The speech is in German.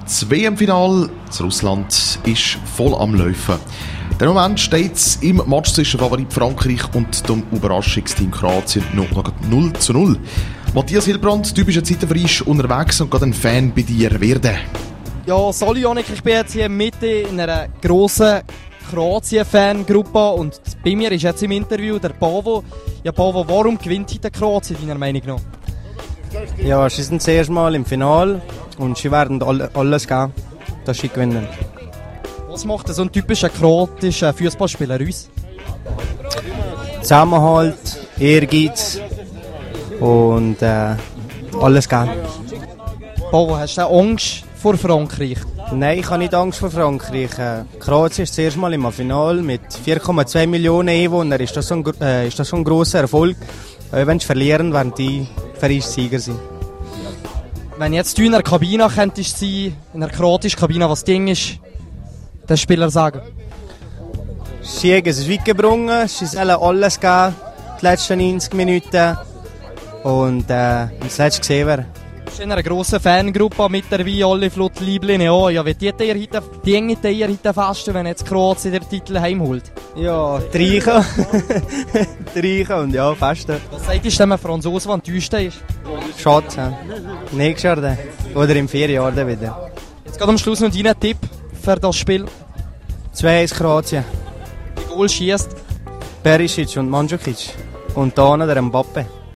Das WM-Final in Russland ist voll am Laufen. Der Moment steht es im Match zwischen Favorit Frankreich und dem Überraschungsteam Kroatien noch 0:0. Matthias Hilbrand, du bist eine Zeit frisch unterwegs und gerade ein Fan bei dir werden. Ja, sorry Janik, ich bin jetzt hier mitten in einer grossen Kroatien-Fangruppe und bei mir ist jetzt im Interview der Pavo. Ja Pavo, warum gewinnt heute Kroatien deiner Meinung nach? Ja, sie sind das erste Mal im Finale und sie werden alles geben, dass sie gewinnen. Was macht so ein typischer kroatischer Fußballspieler aus? Zusammenhalt, Ehrgeiz und alles geben. Pavo, hast du Angst vor Frankreich? Nein, ich habe nicht Angst vor Frankreich. Kroatien ist das erste Mal im Finale mit 4,2 Millionen Einwohnern. Ist das so ein grosser Erfolg. Wenn sie verlieren, werden die Sieger sein. Wenn jetzt du in der Kabine könntest sein, in der kroatischen Kabine, was Ding ist, den Spieler sagen? Sie haben es weit gebracht, sie sollen alles geben, die letzten 90 Minuten. Und das letzte gesehen werden. Du bist in einer grossen Fangruppe mit dabei, alle Flutlieblinge auch. Ja, wie die ihr heute festen, wenn jetzt Kroatien den Titel heimholt? Ja, die Reichen. Die Reichen und ja, festen. Was sagt ihr dem Franzosen, der enttäuscht ist? Schade. Nächstes Jahr dann. Oder in 4 Jahren dann wieder. Jetzt geht am Schluss noch dein Tipp für das Spiel. 2-1 Kroatien. Die Goal schießt Perisic und Mandzukic. Und da der Mbappe.